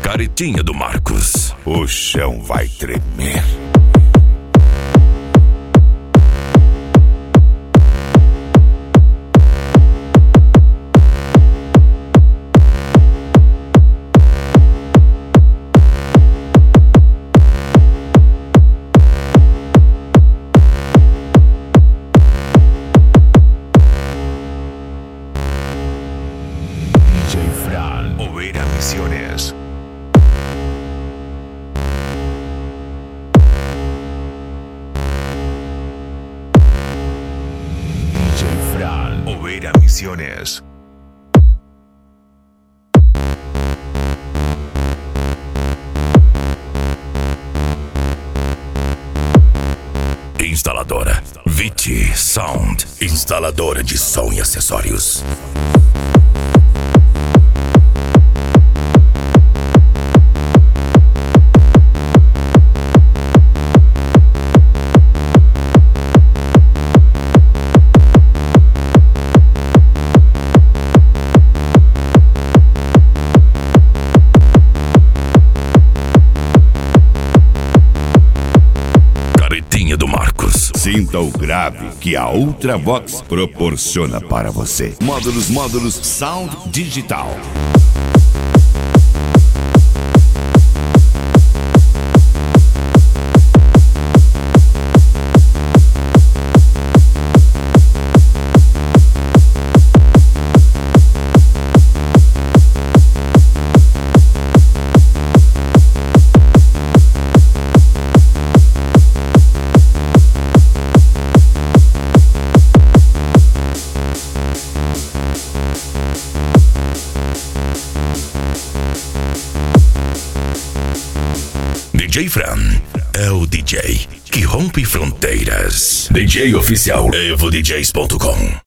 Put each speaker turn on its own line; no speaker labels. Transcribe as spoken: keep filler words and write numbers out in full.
Caretinha do Marcos.
O chão vai tremer.
D J Fran, Oveira Misiones. D J Fran, Oveira Misiones. Instaladora Viti Sound. Instaladora de som e acessórios. Caretinha do Marcos.
Sinta o grave que a Ultravox proporciona para você. Módulos, módulos Sound Digital.
D J Fran é o D J que rompe fronteiras. D J oficial evo d js ponto com.